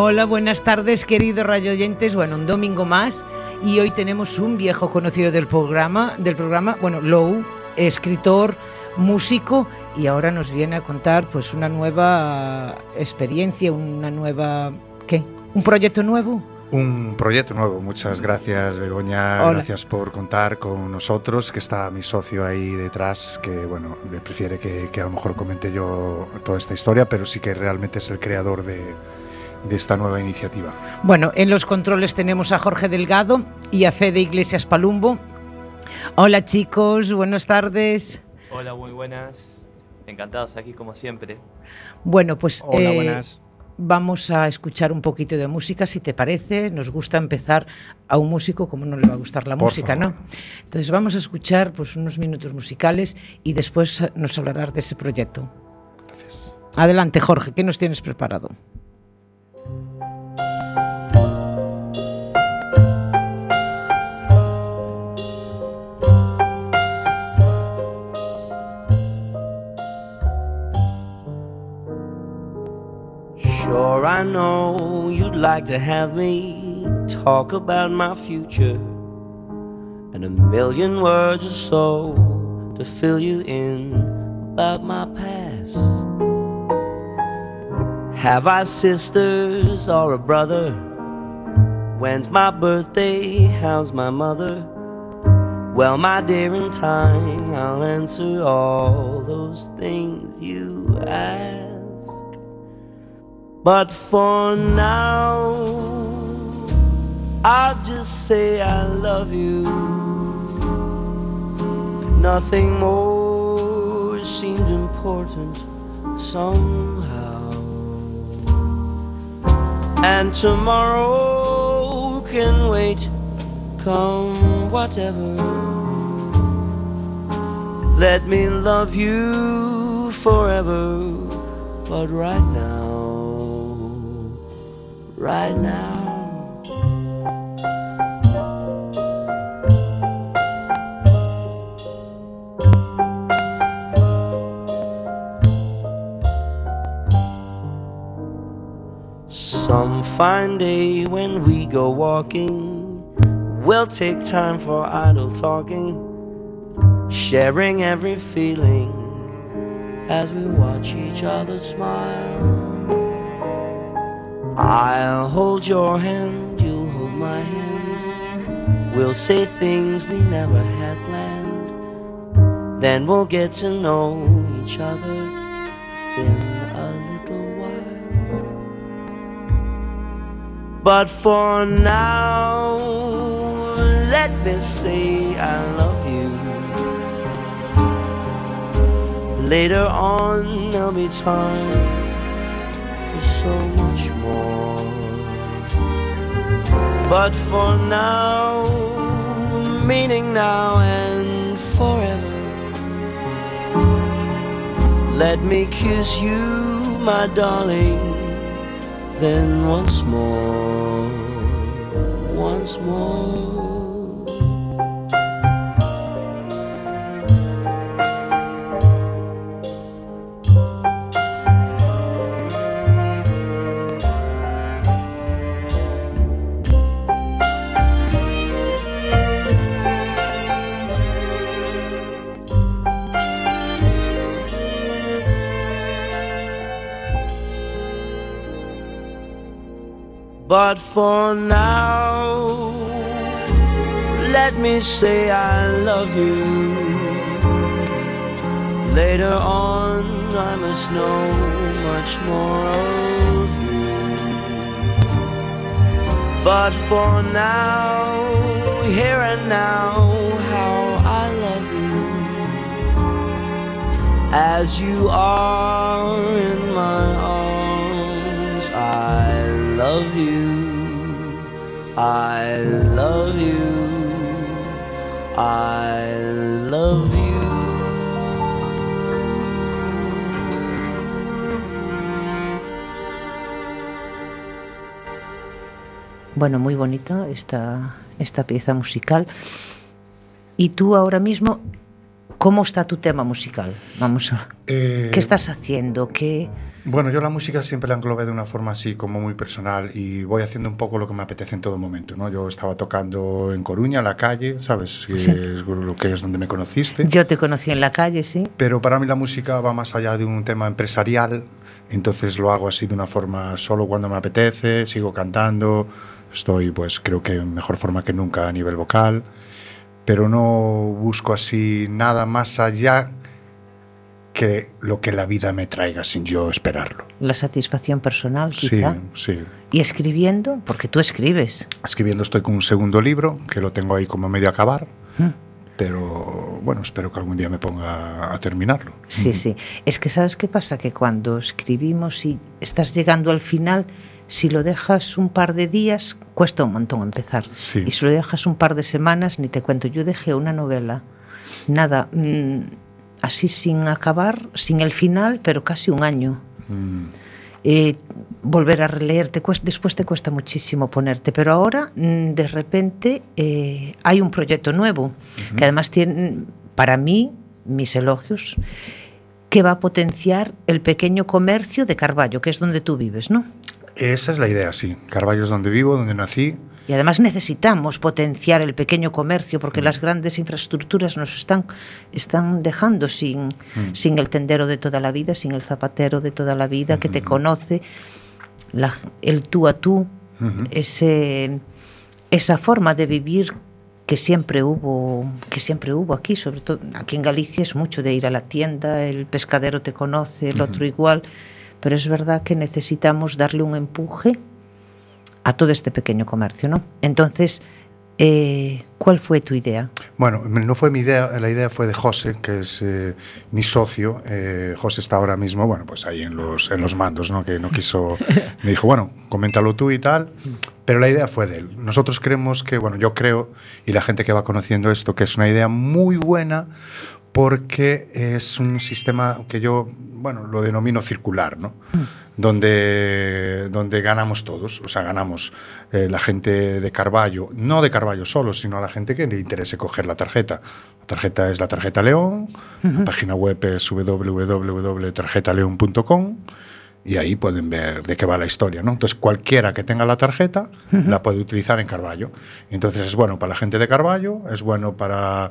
Hola, buenas tardes, queridos radioyentes. Bueno, un domingo más y hoy tenemos un viejo conocido del programa, bueno, Lou, escritor, músico, y ahora nos viene a contar pues una nueva experiencia, una nueva... ¿qué? ¿Un proyecto nuevo? Un proyecto nuevo. Muchas gracias, Begoña. Hola. Gracias por contar con nosotros, que está mi socio ahí detrás, que bueno, me prefiere que a lo mejor comente yo toda esta historia, pero sí que realmente es el creador de esta nueva iniciativa. Bueno, en los controles tenemos a Jorge Delgado y a Fede Iglesias Palumbo. Hola chicos, buenas tardes. Hola, muy buenas. Encantados aquí como siempre. Bueno, pues hola, buenas. Vamos a escuchar un poquito de música, si te parece. Nos gusta empezar a un músico, como no le va a gustar la música, ¿no? Entonces vamos a escuchar pues unos minutos musicales y después nos hablarás de ese proyecto. Gracias. Adelante, Jorge, ¿qué nos tienes preparado? Sure, I know you'd like to have me talk about my future and a million words or so to fill you in about my past. Have I sisters or a brother? When's my birthday? How's my mother? Well, my dear, in time I'll answer all those things you ask. But for now, I'll just say I love you. Nothing more seems important somehow. And tomorrow can wait, come whatever. Let me love you forever, but right now, right now. Some fine day when we go walking, we'll take time for idle talking, sharing every feeling as we watch each other smile. I'll hold your hand, you'll hold my hand. We'll say things we never had planned. Then we'll get to know each other in a little while. But for now, let me say I love you. Later on there'll be time so much more. But for now, meaning now and forever, let me kiss you, my darling, then once more, once more. But for now, let me say I love you. Later on, I must know much more of you. But for now, here and now, how I love you. As you are in my arms, I love you, I love you, I love you. Bueno, muy bonita esta pieza musical. Y tú ahora mismo ¿Cómo está tu tema musical? Vamos a... ¿Qué estás haciendo? ¿Qué...? Bueno, yo la música siempre la englobé de una forma así como muy personal y voy haciendo un poco lo que me apetece en todo momento, ¿no? Yo estaba tocando en Coruña, en la calle, ¿sabes? Sí. Es lo que es donde me conociste. Yo te conocí en la calle, sí. Pero para mí la música va más allá de un tema empresarial, entonces lo hago así de una forma solo cuando me apetece, sigo cantando, estoy pues creo que en mejor forma que nunca a nivel vocal, pero no busco así nada más allá que lo que la vida me traiga sin yo esperarlo. La satisfacción personal, quizá. Sí, sí. ¿Y escribiendo? Porque tú escribes. Escribiendo estoy con un segundo libro, que lo tengo ahí como medio a acabar, pero bueno, espero que algún día me ponga a terminarlo. Sí, sí. Es que ¿sabes qué pasa? Que cuando escribimos y estás llegando al final, si lo dejas un par de días, cuesta un montón empezar. Sí. Y si lo dejas un par de semanas, ni te cuento. Yo dejé una novela, nada... así sin acabar, sin el final, pero casi un año. Volver a releerte, después te cuesta muchísimo ponerte, pero ahora de repente hay un proyecto nuevo, que además tiene, para mí, mis elogios, que va a potenciar el pequeño comercio de Carballo, que es donde tú vives, ¿no? Esa es la idea, sí. Carballo es donde vivo, donde nací. Y además necesitamos potenciar el pequeño comercio porque las grandes infraestructuras nos están dejando sin el tendero de toda la vida, sin el zapatero de toda la vida que te conoce, el tú a tú, esa forma de vivir que siempre hubo aquí, sobre todo aquí en Galicia es mucho de ir a la tienda, el pescadero te conoce, el otro igual, pero es verdad que necesitamos darle un empuje a todo este pequeño comercio, ¿no? Entonces, ¿cuál fue tu idea? Bueno, no fue mi idea, la idea fue de José, que es mi socio. José está ahora mismo, bueno, pues ahí en los mandos, ¿no? Que no quiso, me dijo, bueno, coméntalo tú y tal, pero la idea fue de él. Nosotros creemos que, bueno, yo creo, y la gente que va conociendo esto, que es una idea muy buena, porque es un sistema que yo, bueno, lo denomino circular, ¿no? Donde ganamos todos, o sea, ganamos la gente de Carballo, no de Carballo solo, sino a la gente que le interese coger la tarjeta. La tarjeta es la tarjeta León, la página web es www.tarjetaleon.com y ahí pueden ver de qué va la historia, ¿no? Entonces, cualquiera que tenga la tarjeta la puede utilizar en Carballo. Entonces, es bueno para la gente de Carballo, es bueno para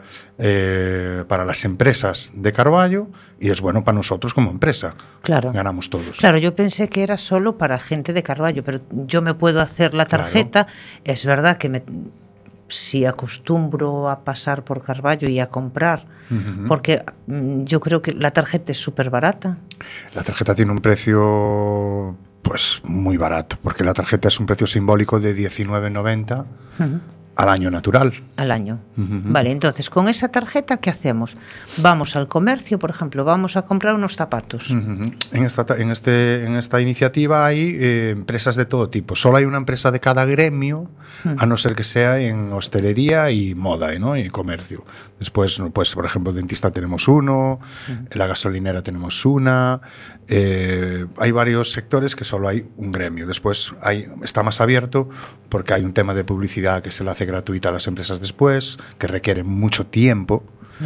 las empresas de Carballo y es bueno para nosotros como empresa. Claro. Ganamos todos. Claro, yo pensé que era solo para gente de Carballo, pero yo me puedo hacer la tarjeta. Claro. Es verdad que si acostumbro a pasar por Carballo y a comprar, porque yo creo que la tarjeta es súper barata. La tarjeta tiene un precio pues muy barato, porque la tarjeta es un precio simbólico de 19,90 al año natural. Al año. Vale, entonces con esa tarjeta, ¿qué hacemos? Vamos al comercio, por ejemplo, vamos a comprar unos zapatos. En esta iniciativa hay empresas de todo tipo. Solo hay una empresa de cada gremio, a no ser que sea en hostelería y moda, ¿no? Y comercio. Después, pues, por ejemplo, dentista tenemos uno, en la gasolinera tenemos una. Hay varios sectores que solo hay un gremio. Después está más abierto porque hay un tema de publicidad que se le hace gratuita a las empresas después, que requiere mucho tiempo.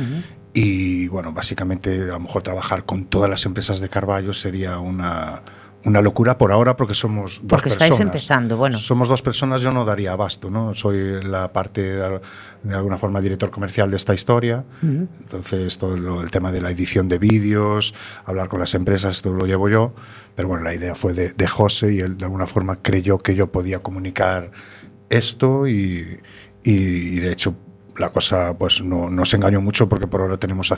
Y bueno, básicamente a lo mejor trabajar con todas las empresas de Carballo sería una locura por ahora, porque somos dos personas. Porque estáis empezando, bueno. Somos dos personas, yo no daría abasto, ¿no? Soy la parte, de alguna forma, director comercial de esta historia. Entonces, todo el tema de la edición de vídeos, hablar con las empresas, esto lo llevo yo. Pero bueno, la idea fue de José y él, de alguna forma, creyó que yo podía comunicar esto y de hecho, la cosa pues no se engañó mucho, porque por ahora tenemos a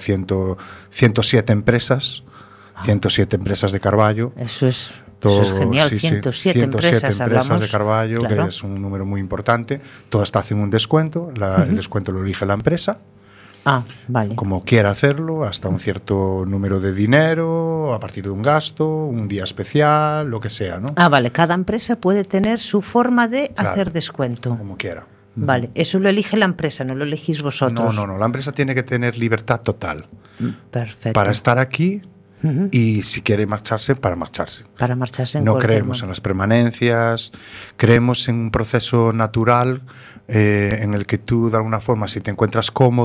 107 empresas. 107 empresas de Carballo. Eso es genial, sí, 107 empresas de Carballo, claro. Que es un número muy importante. Todas te hacen un descuento, el descuento lo elige la empresa. Vale. Como quiera hacerlo, hasta un cierto número de dinero, a partir de un gasto, un día especial, lo que sea, ¿no? Vale, cada empresa puede tener su forma de hacer descuento. Como quiera. Vale, eso lo elige la empresa, no lo elegís vosotros. No, la empresa tiene que tener libertad total. Perfecto. Para estar aquí. Y si quiere marcharse, para marcharse. Para marcharse no creemos en las permanencias, creemos en un proceso natural en el que tú, de alguna forma, si te encuentras cómodo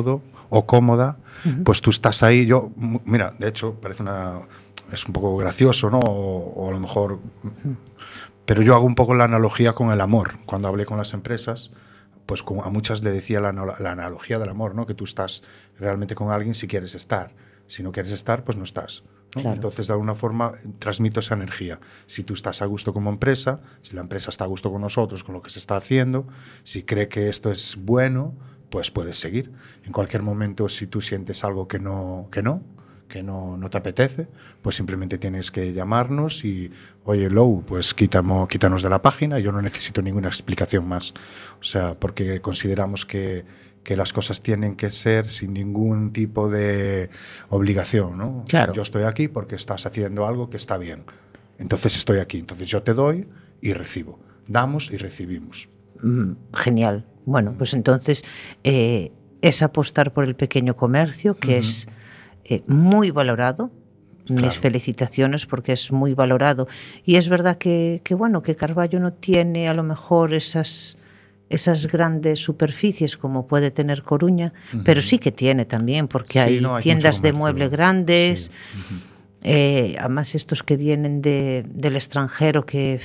o cómoda, pues tú estás ahí. Mira, de hecho, es un poco gracioso, ¿no? O a lo mejor... Pero yo hago un poco la analogía con el amor. Cuando hablé con las empresas, pues a muchas le decía la analogía del amor, ¿no? Que tú estás realmente con alguien si quieres estar. Si no quieres estar, pues no estás, ¿no? Claro. Entonces, de alguna forma, transmito esa energía. Si tú estás a gusto como empresa, si la empresa está a gusto con nosotros, con lo que se está haciendo, si cree que esto es bueno, pues puedes seguir. En cualquier momento, si tú sientes algo que no te apetece, pues simplemente tienes que llamarnos y, oye, Lou, pues quítanos de la página. Yo no necesito ninguna explicación más. O sea, porque consideramos que las cosas tienen que ser sin ningún tipo de obligación, ¿no? Claro. Yo estoy aquí porque estás haciendo algo que está bien. Entonces estoy aquí. Entonces yo te doy y recibo. Damos y recibimos. Genial. Bueno, pues entonces es apostar por el pequeño comercio, que es muy valorado. Claro. Mis felicitaciones, porque es muy valorado. Y es verdad que Carballo no tiene a lo mejor esas grandes superficies como puede tener Coruña, pero sí que tiene también, porque hay tiendas de mueble grandes, además estos que vienen del extranjero, que,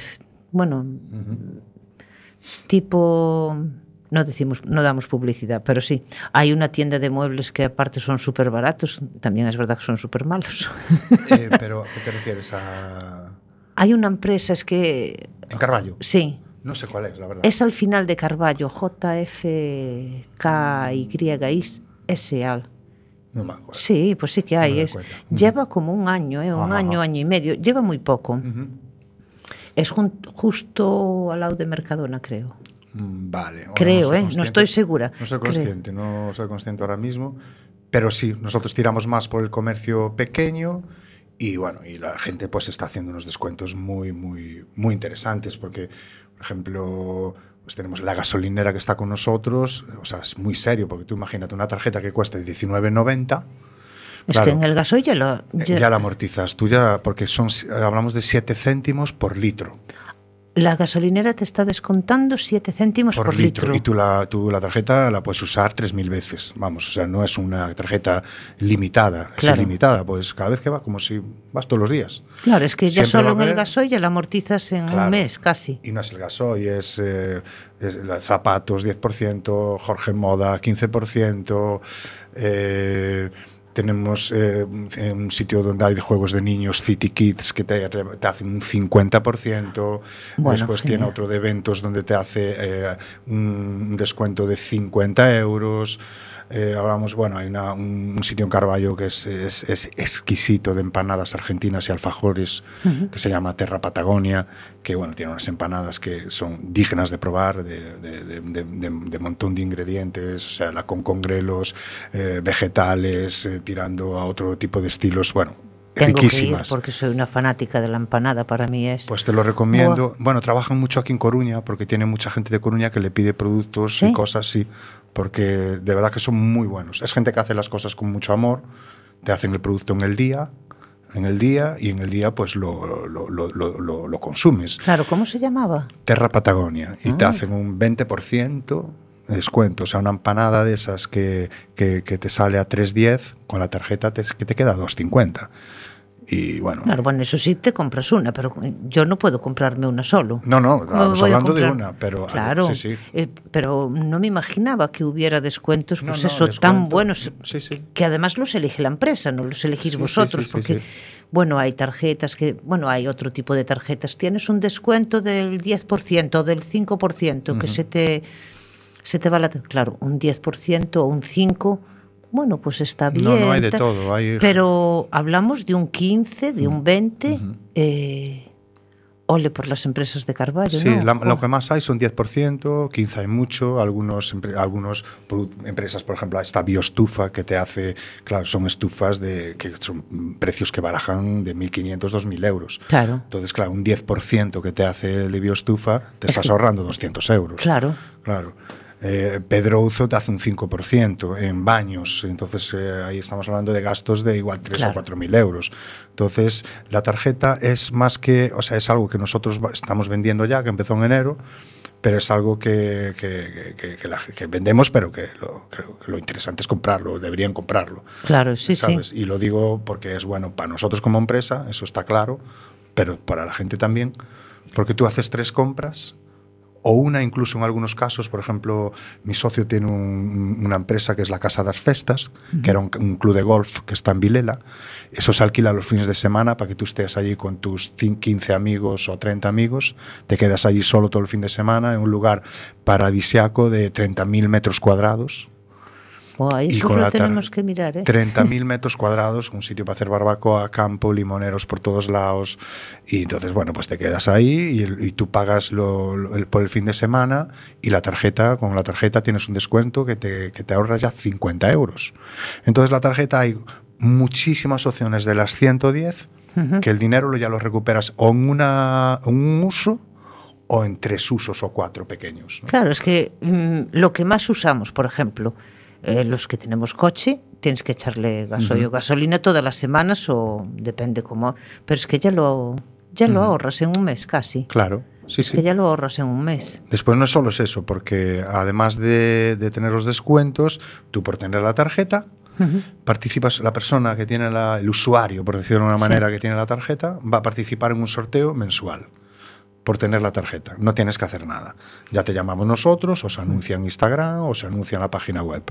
tipo... No damos publicidad, pero sí. Hay una tienda de muebles que aparte son súper baratos, también es verdad que son súper malos. Pero, ¿a qué te refieres? Hay una empresa, es que... ¿En Carballo? Sí. No sé cuál es, la verdad. Es al final de Carballo, JFKYS. No me acuerdo. Sí, pues sí que hay. Lleva como un año, año y medio. Lleva muy poco. Es justo al lado de Mercadona, creo. Vale. Creo, no estoy segura. No soy consciente ahora mismo, pero sí, nosotros tiramos más por el comercio pequeño y y la gente pues está haciendo unos descuentos muy, muy, muy interesantes, porque, por ejemplo, pues tenemos la gasolinera que está con nosotros, o sea, es muy serio, porque tú imagínate una tarjeta que cuesta 19,90. Es claro, que en el gasoil ya la amortizas, porque hablamos de 7 céntimos por litro. La gasolinera te está descontando 7 céntimos por litro. Y tú la tarjeta la puedes usar 3.000 veces. Vamos, o sea, no es una tarjeta limitada. Claro. Es ilimitada, pues cada vez que va, como si vas todos los días. Claro, es que ya solo en el gasoil ya la amortizas en un mes, casi. Y no es el gasoil, es zapatos 10%, Jorge Moda 15%, tenemos un sitio donde hay juegos de niños, City Kids, que te hacen un 50%. Después tiene otro de eventos donde te hace un descuento de 50 euros. Hablamos, hay un sitio en Carballo que es exquisito, de empanadas argentinas y alfajores, que se llama Terra Patagonia, que tiene unas empanadas que son dignas de probar, de montón de ingredientes, o sea, con grelos, vegetales, tirando a otro tipo de estilos, Tengo riquísimas. Que ir porque soy una fanática de la empanada, para mí es... Pues te lo recomiendo. Trabajan mucho aquí en Coruña, porque tiene mucha gente de Coruña que le pide productos y cosas, sí, porque de verdad que son muy buenos. Es gente que hace las cosas con mucho amor, te hacen el producto en el día y en el día pues lo consumes. Claro, ¿cómo se llamaba? Terra Patagonia, y te hacen un 20% de descuento, o sea, una empanada de esas que te sale a 3,10, con la tarjeta que te queda a 2,50. Y Claro, eso sí te compras una, pero yo no puedo comprarme una solo. No, estamos hablando de una, pero... Claro, sí. Pero no me imaginaba que hubiera descuentos, tan buenos, que además los elige la empresa, no los elegís vosotros, porque... hay tarjetas hay otro tipo de tarjetas. Tienes un descuento del 10%, del 5%, que se te va Claro, un 10% o un 5%, pues está bien. No hay de todo. Pero hablamos de un 15, de un 20, ole por las empresas de Carballo, sí, ¿no? Lo que más hay son 10%, 15 hay mucho, algunos empresas, por ejemplo, esta bioestufa que te hace, claro, son estufas que son precios que barajan de 1.500, 2.000 euros. Claro. Entonces, claro, un 10% que te hace el de bioestufa, te estás ahorrando 200 euros. Claro. Pedrouzo te hace un 5% en baños, entonces ahí estamos hablando de gastos de igual 3 o 4.000 euros. Entonces la tarjeta es más que, es algo que nosotros estamos vendiendo ya, que empezó en enero, pero es algo que vendemos, pero que lo interesante es comprarlo, deberían comprarlo. Claro, sí, ¿sabes? sí. Y lo digo porque es bueno para nosotros como empresa, eso está claro, pero para la gente también, porque tú haces 3 compras, o una incluso en algunos casos. Por ejemplo, mi socio tiene una empresa que es la Casa das Festas, que era un club de golf que está en Vilela. Eso se alquila los fines de semana para que tú estés allí con tus 15 amigos o 30 amigos, te quedas allí solo todo el fin de semana en un lugar paradisiaco de 30.000 metros cuadrados. Eso lo tenemos que mirar, 30.000 metros cuadrados, un sitio para hacer barbacoa, campo, limoneros por todos lados. Y entonces, bueno, pues te quedas ahí y tú pagas por el fin de semana, y con la tarjeta tienes un descuento que te ahorras ya 50 euros. Entonces la tarjeta hay muchísimas opciones de las 110, que el dinero ya lo recuperas o en un uso o en 3 usos o 4 pequeños, ¿no? Claro, es que lo que más usamos, por ejemplo, los que tenemos coche, tienes que echarle gasoil o gasolina todas las semanas, o depende cómo, pero es que ya lo ahorras en un mes casi. Claro, sí, sí. Que ya lo ahorras en un mes. Después no solo es eso, porque además de tener los descuentos, tú por tener la tarjeta, participas, la persona que tiene el usuario, por decirlo de una manera, que tiene la tarjeta, va a participar en un sorteo mensual por tener la tarjeta. No tienes que hacer nada. Ya te llamamos nosotros, o se anuncia en Instagram, o se anuncia en la página web.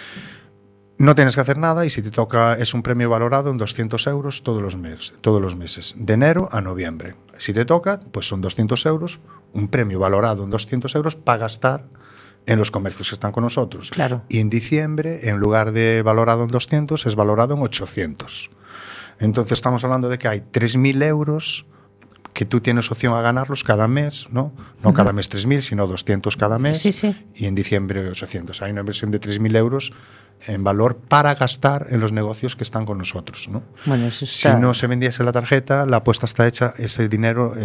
No tienes que hacer nada, y si te toca, es un premio valorado en 200 euros todos los meses, de enero a noviembre. Si te toca, pues son 200 euros, un premio valorado en 200 euros para gastar en los comercios que están con nosotros. Claro. Y en diciembre, en lugar de valorado en 200, es valorado en 800. Entonces estamos hablando de que hay 3.000 euros que tú tienes opción a ganarlos cada mes, ¿no? No cada mes 3.000, sino 200 cada mes. Sí, sí. Y en diciembre 800. Hay una inversión de 3.000 euros en valor para gastar en los negocios que están con nosotros, ¿no? Bueno, eso está... Si no se vendiese la tarjeta, la apuesta está hecha, ese dinero,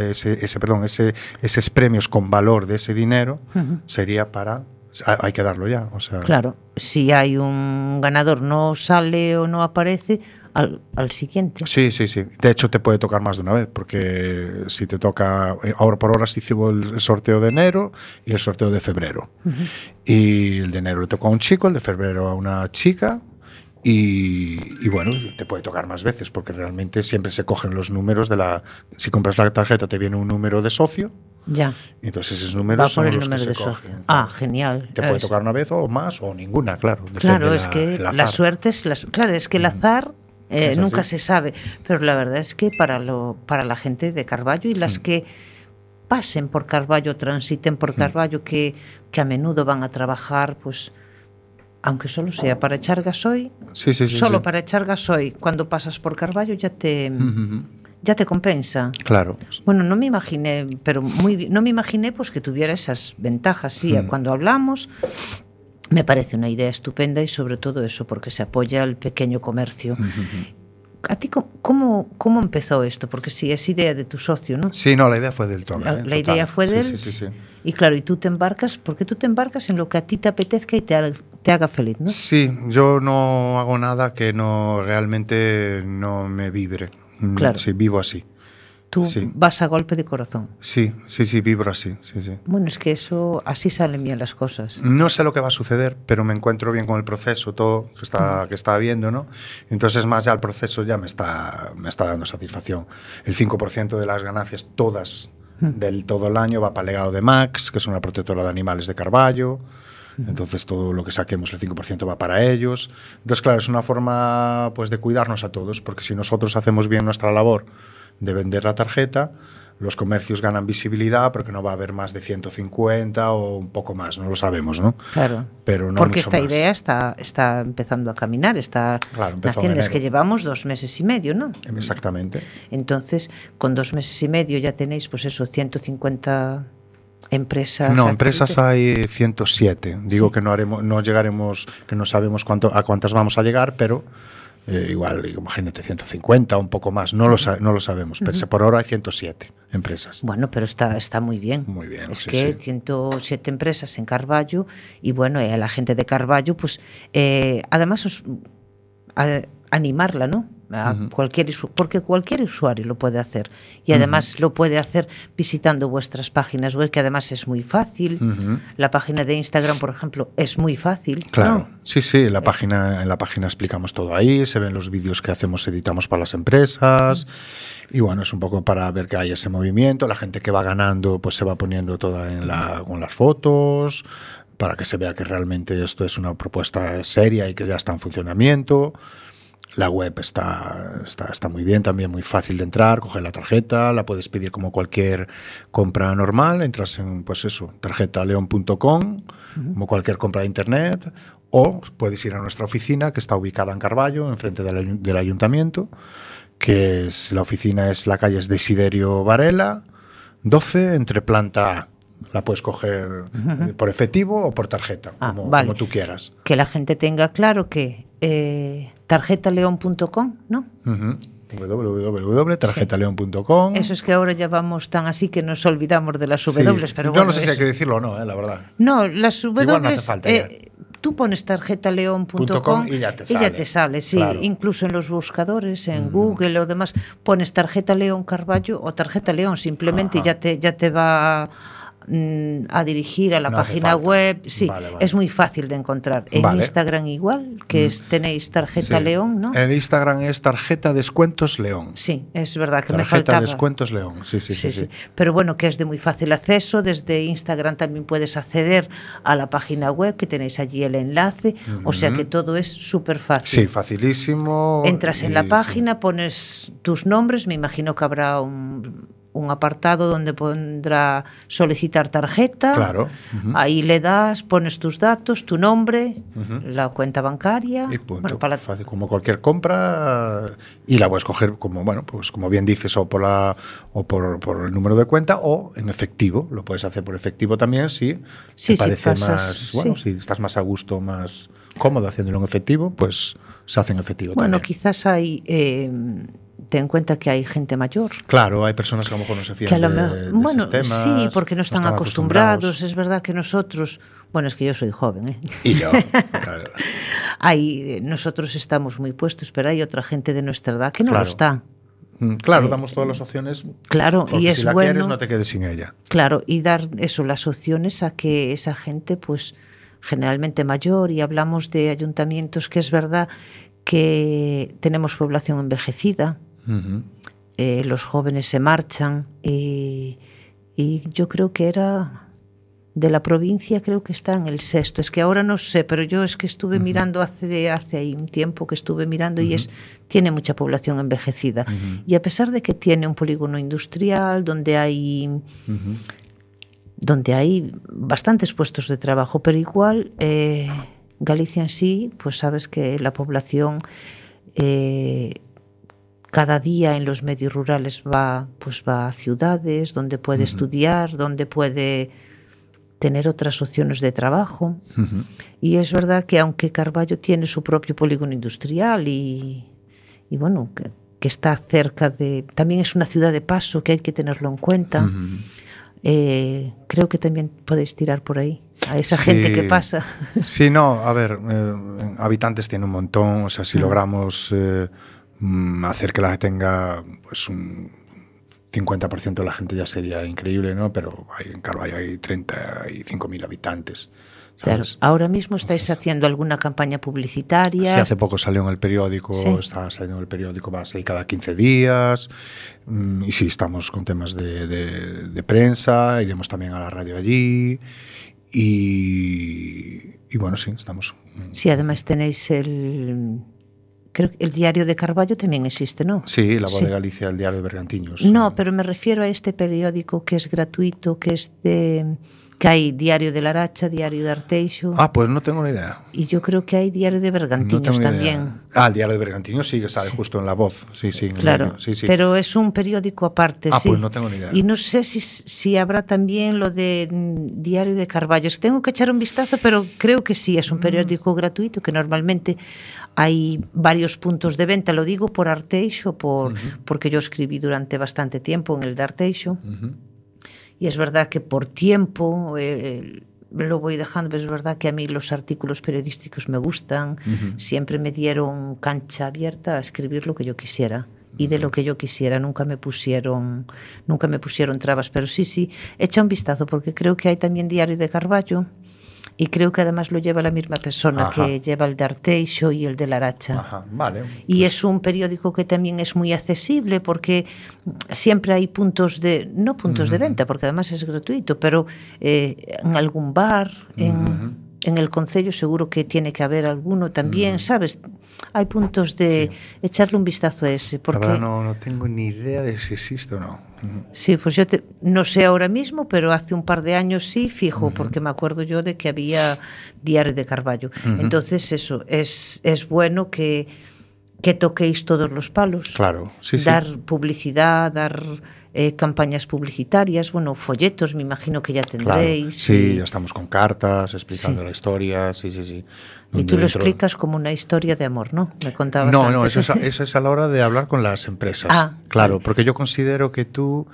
esos premios con valor de ese dinero sería para... Hay que darlo ya, o sea... Claro, si hay un ganador, no sale o no aparece, al siguiente. Sí, sí, sí. De hecho, te puede tocar más de una vez, porque si te toca... Ahora por ahora se hizo el sorteo de enero y el sorteo de febrero. Y el de enero le tocó a un chico, el de febrero a una chica. Y bueno, te puede tocar más veces, porque realmente siempre se cogen los números de la... Si compras la tarjeta te viene un número de socio. Ya. Entonces esos números son los que se cogen. Ah, genial. Te puede tocar una vez o más o ninguna, claro. Claro, es que la suerte es... Claro, es que el azar... nunca se sabe, pero la verdad es que para la gente de Carballo y las que pasen por Carballo, transiten por Carballo, que a menudo van a trabajar, pues aunque solo sea para echar gasoil, para echar gasoil, cuando pasas por Carballo ya te compensa. Claro. Bueno, no me imaginé, pues que tuviera esas ventajas. Sí, cuando hablamos, me parece una idea estupenda, y sobre todo eso, porque se apoya al pequeño comercio. ¿A ti cómo empezó esto? Porque sí, es idea de tu socio, ¿no? Sí, no, la idea fue del todo. La idea fue de él. Sí. Y claro, y tú te embarcas, porque tú te embarcas en lo que a ti te apetezca y te haga feliz, ¿no? Sí, yo no hago nada que realmente no me vibre. Claro. Sí, vivo así. Tú vas a golpe de corazón. Sí, vibro así, sí. Bueno, es que eso, así salen bien las cosas. No sé lo que va a suceder, pero me encuentro bien con el proceso, todo que está habiendo, ¿no? Entonces, más ya el proceso ya me está dando satisfacción. El 5% de las ganancias, todas, del todo el año, va para el legado de Max, que es una protectora de animales de Carballo. Entonces, todo lo que saquemos, el 5% va para ellos. Entonces, claro, es una forma, pues, de cuidarnos a todos, porque si nosotros hacemos bien nuestra labor de vender la tarjeta, los comercios ganan visibilidad, porque no va a haber más de 150 o un poco más, no lo sabemos, ¿no? Claro, pero no porque mucho esta más. idea está empezando a caminar, está naciendo, es que llevamos 2 meses y medio, ¿no? Exactamente. Entonces, con 2 meses y medio ya tenéis, pues eso, 150 empresas. No, empresas hay 107. Digo que no llegaremos, que no sabemos a cuántas vamos a llegar, pero... igual, imagínate, 150 o un poco más, no lo sabemos, pero por ahora hay 107 empresas. Bueno, pero está muy bien. Muy bien, es que 107 empresas en Carballo, y bueno, a la gente de Carballo, pues además animarla, ¿no? porque cualquier usuario lo puede hacer y además lo puede hacer visitando vuestras páginas web, que además es muy fácil. La página de Instagram, por ejemplo, es muy fácil. Claro, ¿no? sí, en la página explicamos todo ahí, se ven los vídeos que editamos para las empresas y bueno, es un poco para ver que hay ese movimiento, la gente que va ganando pues se va poniendo toda con las fotos, para que se vea que realmente esto es una propuesta seria y que ya está en funcionamiento. La web está muy bien, también muy fácil de entrar, coger la tarjeta, la puedes pedir como cualquier compra normal, entras en tarjetaleon.com, como cualquier compra de internet, o puedes ir a nuestra oficina que está ubicada en Carballo, enfrente del ayuntamiento, que la oficina es la calle Desiderio Varela, 12, entre planta A. La puedes coger por efectivo o por tarjeta, como tú quieras. Que la gente tenga claro que tarjetaleon.com, ¿no? www.tarjetaleon.com. Eso es que ahora ya vamos tan así que nos olvidamos de las W, pero yo no sé si hay que decirlo o no, la verdad. No, las W. Igual no hace falta tú pones tarjetaleon.com y ya te sale. Sí, claro. Incluso en los buscadores, en Google o demás, pones Tarjeta León Carballo o Tarjeta León simplemente y ya te va a dirigir a la página web. Sí, vale. Es muy fácil de encontrar. En Instagram igual, que tenéis Tarjeta León, ¿no? El Instagram es Tarjeta Descuentos León. Sí, es verdad que Tarjeta me faltaba. Descuentos León, sí. Pero bueno, que es de muy fácil acceso. Desde Instagram también puedes acceder a la página web, que tenéis allí el enlace. O sea que todo es súper fácil. Sí, facilísimo. Entras en la página, pones tus nombres, me imagino que habrá un apartado donde pondrá solicitar tarjeta. Claro. Ahí le das, pones tus datos, tu nombre, la cuenta bancaria. Y punto. Bueno, fácil, como cualquier compra, y la puedes coger como, bueno, pues como bien dices, o por el número de cuenta o en efectivo. Lo puedes hacer por efectivo también si te parece más, bueno, si estás más a gusto, más cómodo haciéndolo en efectivo, pues se hace en efectivo también. Bueno, quizás hay ten en cuenta que hay gente mayor. Claro, hay personas que a lo mejor no se fían de sistemas. Sí, porque no están acostumbrados. Es verdad que nosotros, bueno, es que yo soy joven, ¿eh? Y yo, claro. Nosotros estamos muy puestos, pero hay otra gente de nuestra edad que no lo está. Claro, damos todas las opciones. Claro, y es si la bueno, quieres, no te quedes sin ella. Claro, y dar las opciones a que esa gente, pues, generalmente mayor, y hablamos de ayuntamientos que es verdad que tenemos población envejecida. Los jóvenes se marchan y yo creo que era de la provincia, creo que está en el 6º, es que ahora no sé, pero yo es que estuve mirando hace ahí un tiempo que estuve mirando y tiene mucha población envejecida y a pesar de que tiene un polígono industrial donde hay bastantes puestos de trabajo, pero igual Galicia en sí, pues sabes que la población cada día en los medios rurales va a ciudades donde puede estudiar, donde puede tener otras opciones de trabajo. Y es verdad que aunque Carballo tiene su propio polígono industrial y bueno, que está cerca de... También es una ciudad de paso que hay que tenerlo en cuenta. Creo que también podéis tirar por ahí a esa gente que pasa. Sí, no, a ver, habitantes tiene un montón, o sea, si logramos... hacer que la tenga pues un 50% de la gente ya sería increíble, ¿no? Pero en Carballo hay 35.000 habitantes, ¿sabes? Claro. Ahora mismo estáis haciendo alguna campaña publicitaria. Sí, hace poco salió en el periódico, está saliendo en el periódico, va a salir cada 15 días. Y sí, estamos con temas de prensa, iremos también a la radio allí. Y bueno, sí, estamos. Sí, además tenéis creo que el Diario de Carballo también existe, ¿no? Sí, La Voz de Galicia, el Diario de Bergantiños. No, pero me refiero a este periódico que es gratuito, que hay Diario de Laracha, Diario de Arteixo. Ah, pues no tengo ni idea. Y yo creo que hay Diario de Bergantiños también. Ah, el Diario de Bergantiños sí que sale justo en La Voz. Sí, claro, sí. Pero es un periódico aparte, sí. Pues no tengo ni idea. Y no sé si habrá también lo de Diario de Carballo. Es que tengo que echar un vistazo, pero creo que sí, es un periódico gratuito que normalmente hay varios puntos de venta. Lo digo por Arteixo, porque yo escribí durante bastante tiempo en el de Arteixo. Y es verdad que por tiempo lo voy dejando, pero es verdad que a mí los artículos periodísticos me gustan, siempre me dieron cancha abierta a escribir lo que yo quisiera. Y de lo que yo quisiera, nunca me pusieron trabas, pero sí, echa un vistazo, porque creo que hay también Diario de Carballo, y creo que además lo lleva la misma persona que lleva el de Arteixo y el de Laracha. Vale. Y es un periódico que también es muy accesible, porque siempre hay puntos de, no puntos de venta, porque además es gratuito, pero en algún bar, en el concello seguro que tiene que haber alguno también, ¿sabes? Hay puntos de echarle un vistazo a ese. Porque... La verdad no tengo ni idea de si existe o no. Sí, pues yo no sé ahora mismo, pero hace un par de años sí, fijo, porque me acuerdo yo de que había Diario de Carballo. Entonces eso, es bueno que toquéis todos los palos. Claro, sí. Dar publicidad, dar campañas publicitarias, bueno, folletos, me imagino que ya tendréis. Claro. Sí, ya estamos con cartas, explicando la historia, sí. Y tú lo explicas como una historia de amor, ¿no? Me contabas No, antes. eso es a la hora de hablar con las empresas. Claro, vale. Porque yo considero que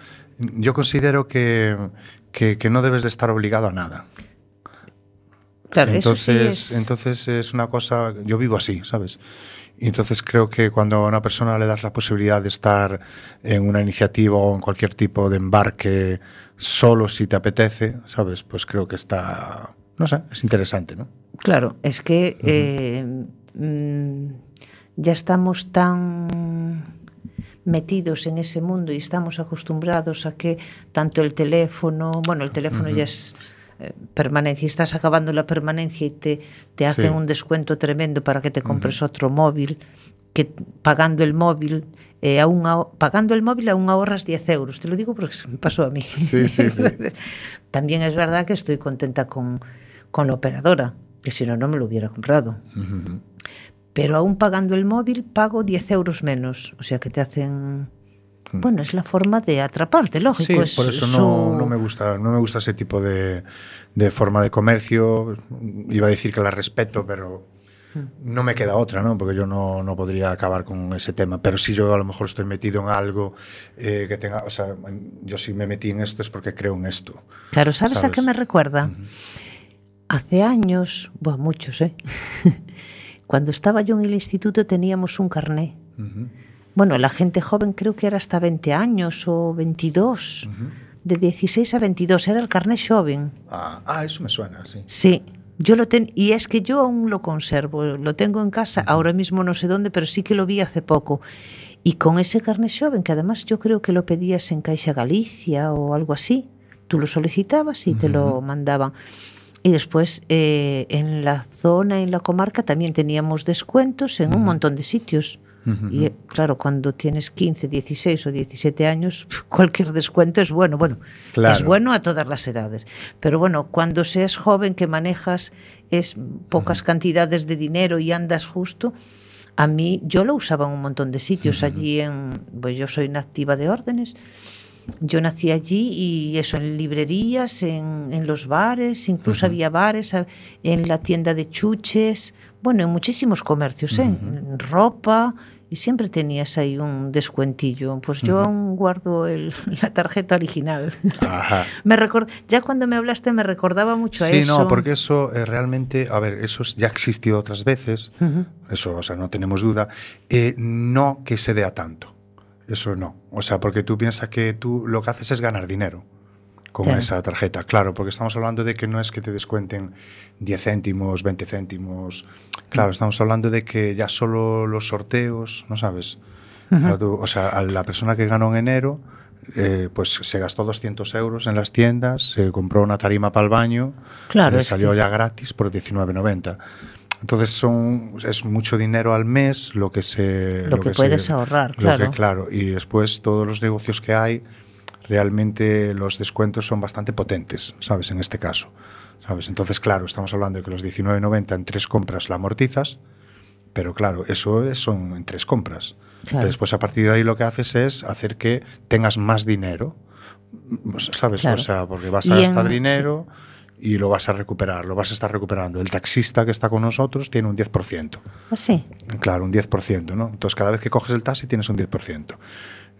no debes de estar obligado a nada. Claro, entonces es una cosa, yo vivo así, ¿sabes? Y entonces creo que cuando a una persona le das la posibilidad de estar en una iniciativa o en cualquier tipo de embarque solo si te apetece, ¿sabes? Pues creo que está, no sé, es interesante, ¿no? Claro, es que ya estamos tan metidos en ese mundo y estamos acostumbrados a que tanto el teléfono ya es permanencia, estás acabando la permanencia y te hacen un descuento tremendo para que te compres otro móvil, que pagando el móvil aún ahorras 10 euros. Te lo digo porque se me pasó a mí. Sí. También es verdad que estoy contenta con la operadora, que si no me lo hubiera comprado. Pero aún pagando el móvil pago 10 euros menos, o sea que te hacen... Bueno, es la forma de atraparte, lógico. Sí, por eso no me gusta ese tipo de forma de comercio. Iba a decir que la respeto, pero no me queda otra, ¿no? Porque yo no podría acabar con ese tema. Pero si yo a lo mejor estoy metido en algo que tenga... O sea, yo si me metí en esto es porque creo en esto. Claro, ¿sabes a qué me recuerda? Hace años, muchos, cuando estaba yo en el instituto teníamos un carné. Bueno, la gente joven creo que era hasta 20 años o 22, de 16 a 22, era el carné joven. Eso me suena, sí. Sí, yo lo tengo, y es que yo aún lo conservo, lo tengo en casa, ahora mismo no sé dónde, pero sí que lo vi hace poco. Y con ese carné joven, que además yo creo que lo pedías en Caixa Galicia o algo así, tú lo solicitabas y te lo mandaban. Y después en la zona, en la comarca, también teníamos descuentos en un montón de sitios. Y claro, cuando tienes 15, 16 o 17 años, cualquier descuento es bueno. Bueno, claro. Es bueno a todas las edades. Pero bueno, cuando seas joven, que manejas pocas cantidades de dinero y andas justo, a mí, yo lo usaba en un montón de sitios. Allí pues yo soy una activa de órdenes. Yo nací allí y eso, en librerías, en los bares, incluso había bares, en la tienda de chuches, bueno, en muchísimos comercios, en ropa, y siempre tenías ahí un descuentillo. Pues yo aún guardo la tarjeta original. Ya cuando me hablaste me recordaba mucho a eso. Sí, no, porque eso realmente, a ver, eso ya ha existido otras veces, eso, o sea, no tenemos duda, no que se dé a tanto. Eso no, o sea, porque tú piensas que tú lo que haces es ganar dinero con esa tarjeta, claro, porque estamos hablando de que no es que te descuenten 10 céntimos, 20 céntimos, claro, estamos hablando de que ya solo los sorteos, ¿no sabes? O sea, a la persona que ganó en enero, pues se gastó 200 euros en las tiendas, se compró una tarima para el baño, le salió ya gratis por 19,90. Entonces es mucho dinero al mes lo que puedes ahorrar, claro. Claro, y después todos los negocios que hay, realmente los descuentos son bastante potentes, ¿sabes? En este caso, ¿sabes? Entonces, claro, estamos hablando de que los 19,90 en 3 compras la amortizas, pero claro, eso son en 3 compras. Claro. Después, a partir de ahí, lo que haces es hacer que tengas más dinero, ¿sabes? Claro. O sea, porque vas a gastar dinero... Sí. Y lo vas a recuperar, lo vas a estar recuperando. El taxista que está con nosotros tiene un 10%. ¿Ah, sí? Claro, un 10%, ¿no? Entonces, cada vez que coges el taxi tienes un 10%.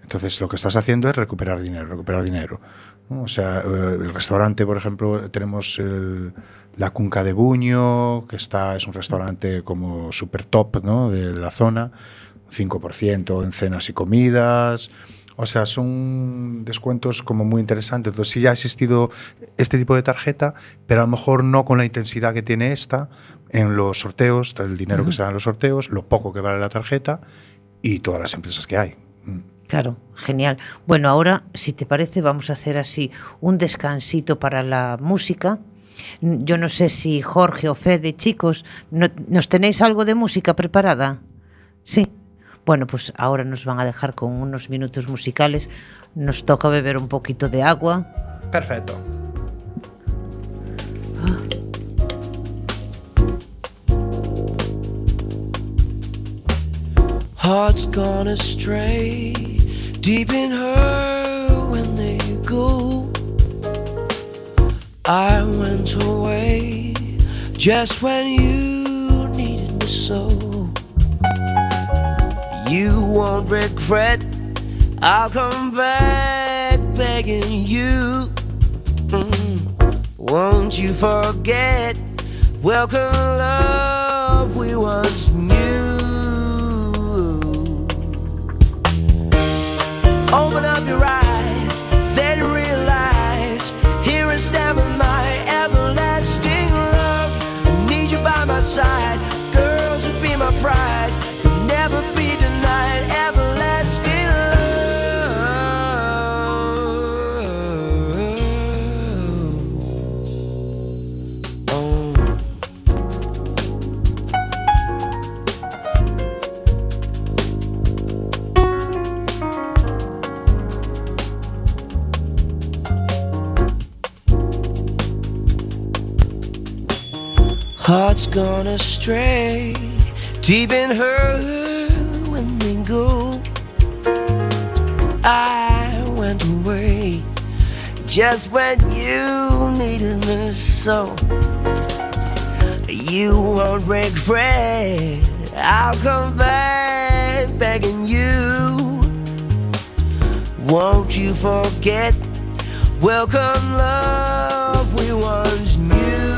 Entonces lo que estás haciendo es recuperar dinero, ¿no? O sea, el restaurante, por ejemplo, tenemos la Cunca de Buño, que es un restaurante como super top, ¿no? de la zona, 5% en cenas y comidas. O sea, son descuentos como muy interesantes. Entonces sí ya ha existido este tipo de tarjeta, pero a lo mejor no con la intensidad que tiene esta en los sorteos, el dinero que se da en los sorteos, lo poco que vale la tarjeta y todas las empresas que hay. Claro, genial. Bueno, ahora, si te parece, vamos a hacer así un descansito para la música. Yo no sé si Jorge o Fede, chicos, ¿nos tenéis algo de música preparada? Sí. Bueno, pues ahora nos van a dejar con unos minutos musicales. Nos toca beber un poquito de agua. Perfecto. Hearts gone astray, deep in her when they go. I went away just when you needed me so. You won't regret, I'll come back begging you. Won't you forget, welcome love we once knew. Open up your eyes, then realize, here I stand with my everlasting love. I need you by my side, girl, to be my pride. You'll never be denied, everlasting love. Oh. Hearts gone astray, deep in her when they go. I went away just when you needed me so. You won't regret, I'll come back begging you. Won't you forget, welcome love we once knew.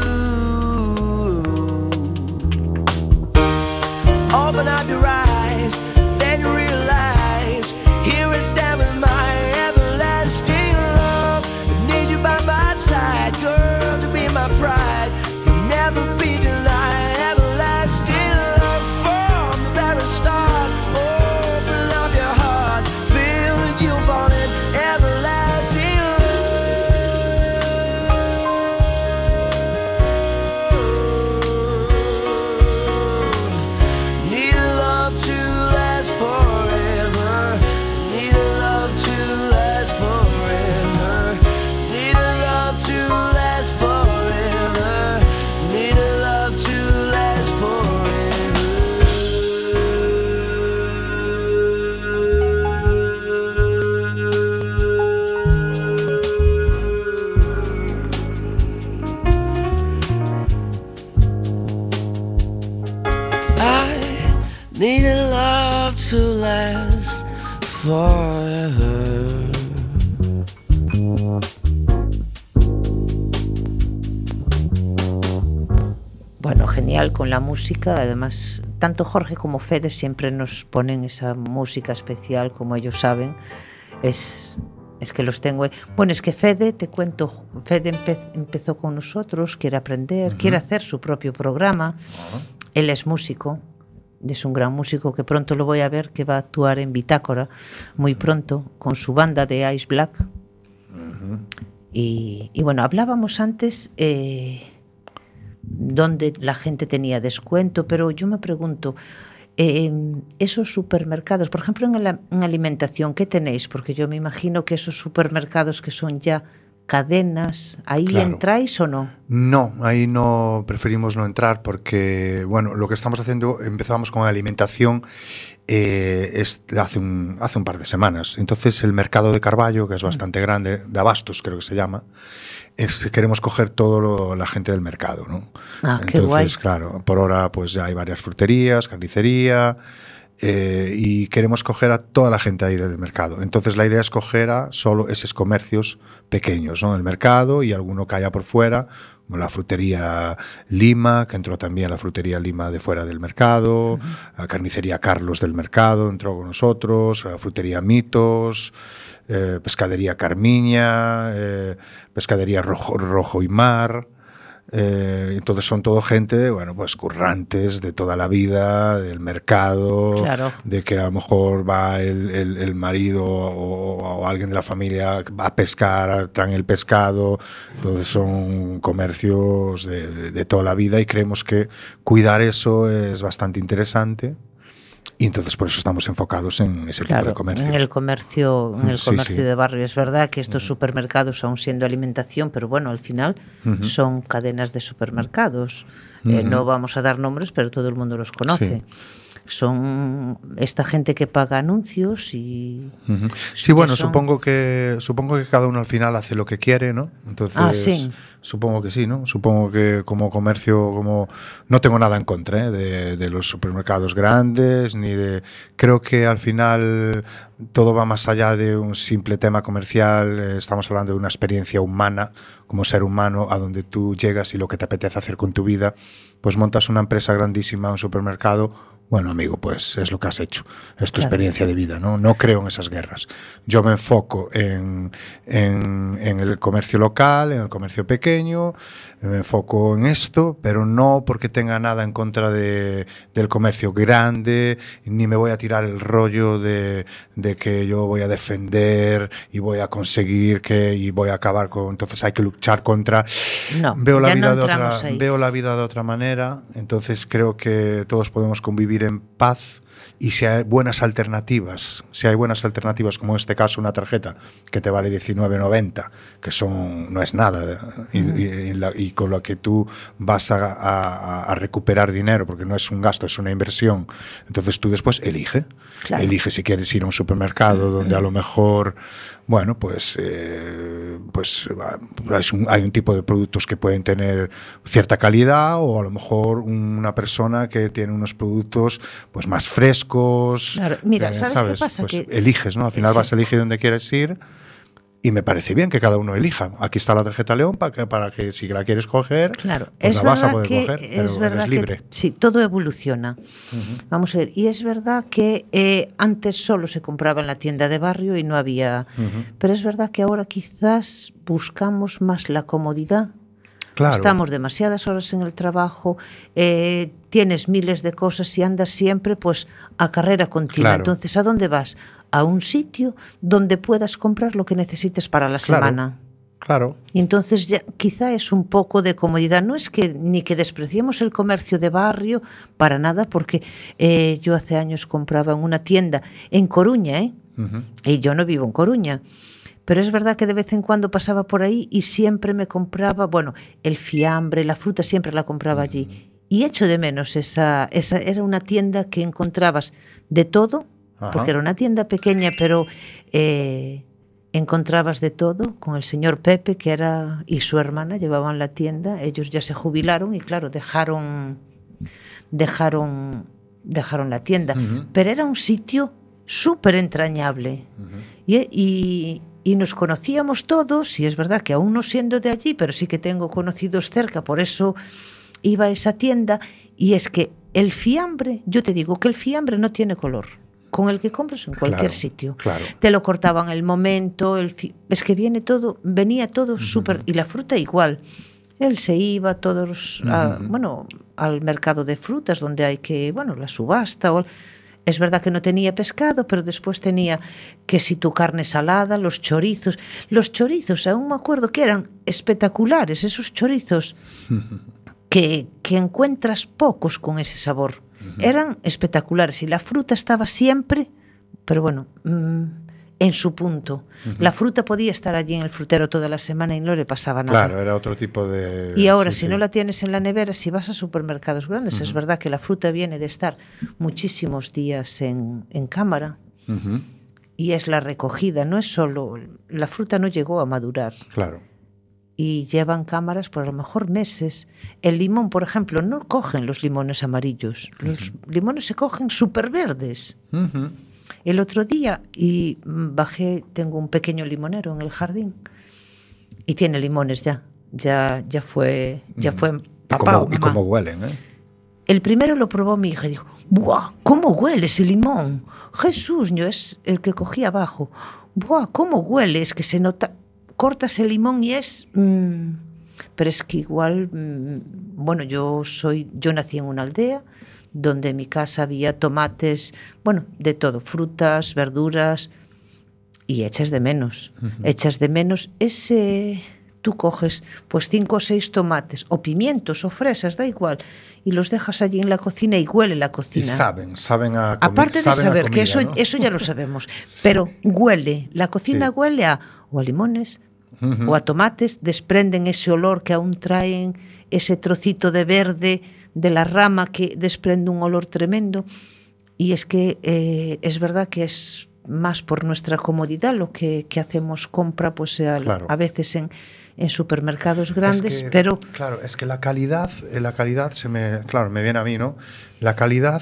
Open up your eyes, then realize, here I stand with my everlasting love. I need you by my side, girl, to be my pride. You'll never be denied, everlasting love from the very start. Open up your heart, feel that you'll fall in everlasting love. Need a love to last forever. Need a love to last forever. Need a love to last forever. Need a love to last forever. I need a love to last forever. Bueno, genial con la música. Además, tanto Jorge como Fede siempre nos ponen esa música especial, como ellos saben. Es que los tengo. Bueno, es que Fede, te cuento, Fede empezó con nosotros, quiere aprender, quiere hacer su propio programa. Él es músico, es un gran músico que pronto lo voy a ver, que va a actuar en Bitácora muy pronto con su banda de Ice Black. Y bueno, hablábamos antes donde la gente tenía descuento, pero yo me pregunto, esos supermercados, por ejemplo en alimentación, ¿qué tenéis? Porque yo me imagino que esos supermercados que son ya cadenas, ¿ahí Claro. entráis o no? No, ahí no, preferimos no entrar porque, bueno, lo que estamos haciendo, empezamos con alimentación hace un par de semanas. Entonces el mercado de Carballo, que es bastante grande, de abastos creo que se llama, queremos coger todo la gente del mercado, ¿no? Ah, Entonces, qué guay. claro, por ahora pues ya hay varias fruterías, carnicería, y queremos coger a toda la gente ahí del mercado. Entonces la idea es coger a solo esos comercios pequeños, ¿no? El mercado y alguno que haya por fuera, como la frutería Lima, que entró también la frutería Lima de fuera del mercado, la carnicería Carlos del mercado entró con nosotros, la frutería Mitos, pescadería Carmiña, pescadería Rojo y Mar. Entonces son todo gente, bueno, pues currantes de toda la vida, del mercado, claro, de que a lo mejor va el marido o alguien de la familia a pescar, traen el pescado. Entonces son comercios de toda la vida y creemos que cuidar eso es bastante interesante. Y entonces por eso estamos enfocados en ese tipo de comercio. En el comercio, Sí. de barrio. Es verdad que estos supermercados, aún siendo alimentación, pero bueno, al final son cadenas de supermercados. No vamos a dar nombres, pero todo el mundo los conoce. Son esta gente que paga anuncios y... Sí, bueno, supongo que cada uno al final hace lo que quiere, ¿no? Entonces, sí. Supongo que sí, ¿no? Supongo que como comercio, no tengo nada en contra de los supermercados grandes, ni de... Creo que al final todo va más allá de un simple tema comercial. Estamos hablando de una experiencia humana, como ser humano, a donde tú llegas y lo que te apetece hacer con tu vida, pues montas una empresa grandísima, un supermercado. Bueno, amigo, pues es lo que has hecho, es tu experiencia de vida, ¿no? No creo en esas guerras. Yo me enfoco en el comercio local, en el comercio pequeño, me enfoco en esto, pero no porque tenga nada en contra del comercio grande, ni me voy a tirar el rollo de que yo voy a defender y voy a conseguir y voy a acabar con... Entonces hay que luchar contra... No, veo la vida veo la vida de otra manera, entonces creo que todos podemos convivir en paz. Y si hay buenas alternativas, como en este caso una tarjeta que te vale 19,90, que no es nada, y con lo que tú vas a recuperar dinero, porque no es un gasto, es una inversión. Entonces tú después elige si quieres ir a un supermercado donde a lo mejor, bueno, pues hay un tipo de productos que pueden tener cierta calidad, o a lo mejor una persona que tiene unos productos pues más frescos. Claro. Mira, ¿sabes qué pasa? Pues eliges, ¿no? Al final vas a elegir dónde quieres ir, y me parece bien que cada uno elija. Aquí está la tarjeta León para que si la quieres coger, pues la vas a poder coger, pero eres libre. Sí, todo evoluciona. Vamos a ver, y es verdad que antes solo se compraba en la tienda de barrio y no había... Pero es verdad que ahora quizás buscamos más la comodidad. Claro. Estamos demasiadas horas en el trabajo, tienes miles de cosas y andas siempre pues a carrera continua. Claro. Entonces, ¿a dónde vas? A un sitio donde puedas comprar lo que necesites para la semana. Claro. Y entonces ya, quizá es un poco de comodidad. No es que ni que despreciemos el comercio de barrio, para nada, porque yo hace años compraba en una tienda en Coruña, y yo no vivo en Coruña. Pero es verdad que de vez en cuando pasaba por ahí y siempre me compraba, bueno, el fiambre, la fruta siempre la compraba allí. Y echo de menos esa era una tienda que encontrabas de todo, porque era una tienda pequeña, pero encontrabas de todo. Con el señor Pepe, y su hermana llevaban la tienda. Ellos ya se jubilaron y claro, dejaron la tienda. Pero era un sitio súper entrañable. Y nos conocíamos todos, y es verdad que aún no siendo de allí, pero sí que tengo conocidos cerca, por eso iba a esa tienda. Y es que el fiambre, yo te digo que el fiambre no tiene color, con el que compras en cualquier sitio. Claro. Te lo cortaban el momento, es que venía todo súper, y la fruta igual. Él se iba todos al mercado de frutas, donde hay la subasta o... Es verdad que no tenía pescado, pero después tenía que si tu carne salada, los chorizos. Los chorizos, aún me acuerdo que eran espectaculares, esos chorizos que encuentras pocos con ese sabor. Eran espectaculares y la fruta estaba siempre, pero bueno, en su punto. La fruta podía estar allí en el frutero toda la semana y no le pasaba nada. Claro, era otro tipo de... Y ahora, si no la tienes en la nevera, si vas a supermercados grandes, es verdad que la fruta viene de estar muchísimos días en cámara, y es la recogida, no es solo... La fruta no llegó a madurar. Claro. y llevan cámaras por a lo mejor meses. El limón, por ejemplo, no cogen los limones amarillos. Los limones se cogen súper verdes. El otro día y bajé, tengo un pequeño limonero en el jardín y tiene limones ya. Ya fue papá o mamá. ¿Y cómo huelen, eh? El primero lo probó mi hija y dijo, ¡buah! ¿Cómo huele ese limón? Jesús, yo es el que cogí abajo. ¡Buah! ¿Cómo huele? Es que se nota... Cortas el limón y es... pero es que igual... bueno, yo nací en una aldea donde en mi casa había tomates, bueno, de todo, frutas, verduras, y echas de menos. Echas de menos ese... Tú coges pues 5 o 6 tomates, o pimientos, o fresas, da igual, y los dejas allí en la cocina y huele la cocina. Y saben a comida. Aparte de saber que eso, ¿no? Eso ya lo sabemos, sí. Pero huele, la cocina huele a limones, o a tomates, desprenden ese olor que aún traen, ese trocito de verde de la rama que desprende un olor tremendo, y es que es verdad que es más por nuestra comodidad lo que hacemos compra pues claro. A veces en supermercados grandes, pero... Claro, es que la calidad me viene a mí, ¿no? La calidad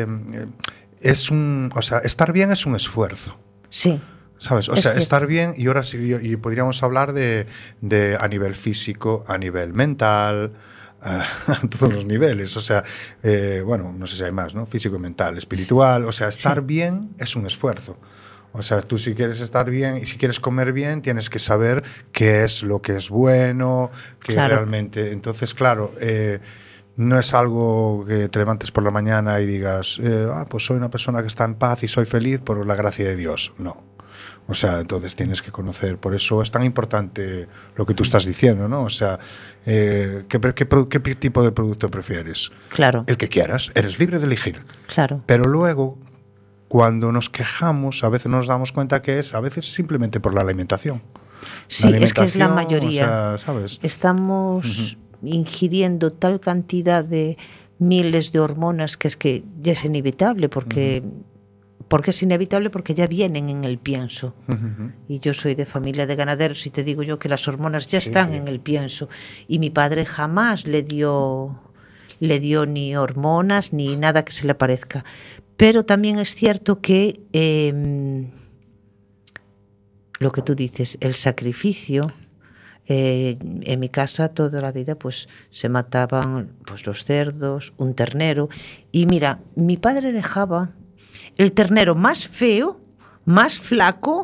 estar bien es un esfuerzo. Sí. ¿Sabes? O sea, estar bien, y ahora sí, y podríamos hablar de a nivel físico, a nivel mental, a todos los niveles. O sea, bueno, no sé si hay más, ¿no? Físico y mental, espiritual. O sea, estar bien es un esfuerzo. O sea, tú si quieres estar bien y si quieres comer bien, tienes que saber qué es lo que es bueno, que realmente... Entonces, claro, no es algo que te levantes por la mañana y digas, pues soy una persona que está en paz y soy feliz por la gracia de Dios. No. O sea, entonces tienes que conocer. Por eso es tan importante lo que tú estás diciendo, ¿no? O sea, ¿qué tipo de producto prefieres? Claro. El que quieras. Eres libre de elegir. Claro. Pero luego... Cuando nos quejamos, a veces nos damos cuenta que es a veces simplemente por la alimentación. Sí, es que es la mayoría. O sea, ¿sabes? Estamos ingiriendo tal cantidad de miles de hormonas que es que ya es inevitable, porque es inevitable porque ya vienen en el pienso. Y yo soy de familia de ganaderos y te digo yo que las hormonas ya están en el pienso. Y mi padre jamás le dio ni hormonas ni nada que se le parezca. Pero también es cierto que lo que tú dices, el sacrificio, en mi casa toda la vida pues se mataban pues los cerdos, un ternero, y mira, mi padre dejaba el ternero más feo, más flaco,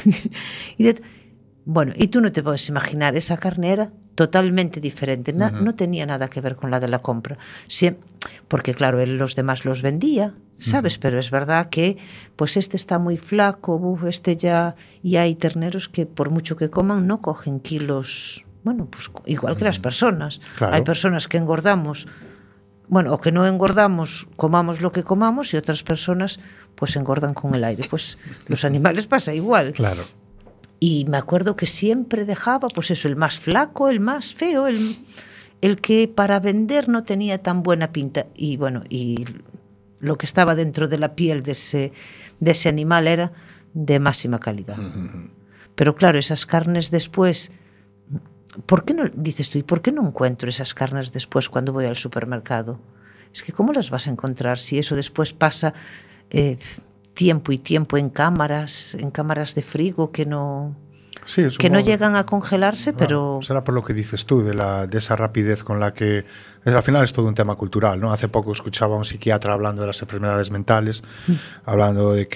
bueno, y tú no te puedes imaginar, esa carne era totalmente diferente, no tenía nada que ver con la de la compra, porque claro, él los demás los vendía, ¿sabes? Pero es verdad que pues este está muy flaco, este ya... Y hay terneros que por mucho que coman no cogen kilos, bueno, pues igual que las personas. Claro. Hay personas que engordamos, bueno, o que no engordamos, comamos lo que comamos, y otras personas pues engordan con el aire. Pues los animales pasa igual. Claro. Y me acuerdo que siempre dejaba, pues eso, el más flaco, el más feo, el que para vender no tenía tan buena pinta. Y bueno, y lo que estaba dentro de la piel de ese animal era de máxima calidad. Pero claro, esas carnes después... ¿Por qué no, dices tú, y por qué no encuentro esas carnes después cuando voy al supermercado? Es que ¿cómo las vas a encontrar si eso después pasa... tiempo y tiempo en cámaras de frigo que no llegan a congelarse, pero... Será por lo que dices tú, de esa rapidez con la que... Al final es todo un tema cultural, ¿no? Hace poco escuchaba a un psiquiatra hablando de las enfermedades mentales, hablando de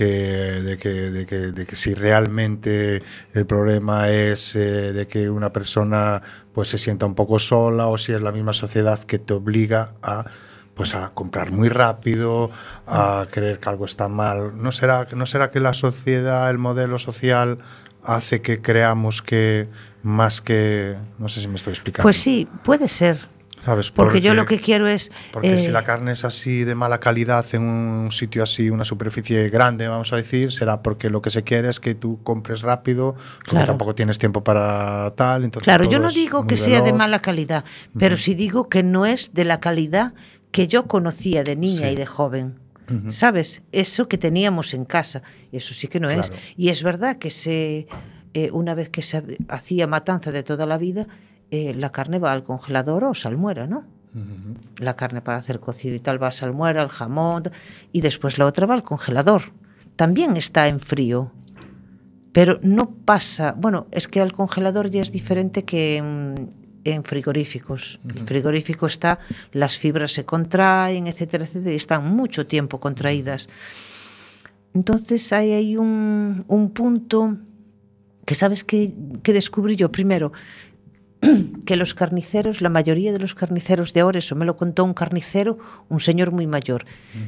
que si realmente el problema es de que una persona pues se sienta un poco sola, o si es la misma sociedad que te obliga a comprar muy rápido, a creer que algo está mal. ¿No será que la sociedad, el modelo social, hace que creamos que más que... No sé si me estoy explicando. Pues sí, puede ser. ¿Sabes? Porque yo lo que quiero es... Porque si la carne es así de mala calidad en un sitio así, una superficie grande, vamos a decir, será porque lo que se quiere es que tú compres rápido, porque tampoco tienes tiempo para tal. Entonces claro, yo no digo que sea de mala calidad, pero sí digo que no es de la calidad que yo conocía de niña y de joven. ¿Sabes? Eso que teníamos en casa, eso sí que no es. Y es verdad que una vez que se hacía matanza de toda la vida, la carne va al congelador o salmuera, ¿no? La carne para hacer cocido y tal va a salmuera, el jamón, y después la otra va al congelador. También está en frío, pero no pasa... Bueno, es que al congelador ya es diferente que en frigoríficos. El frigorífico está, las fibras se contraen, etcétera, etcétera, y están mucho tiempo contraídas. Entonces hay ahí un punto que sabes que descubrí yo primero, que los carniceros, la mayoría de los carniceros de ahora, eso me lo contó un carnicero, un señor muy mayor,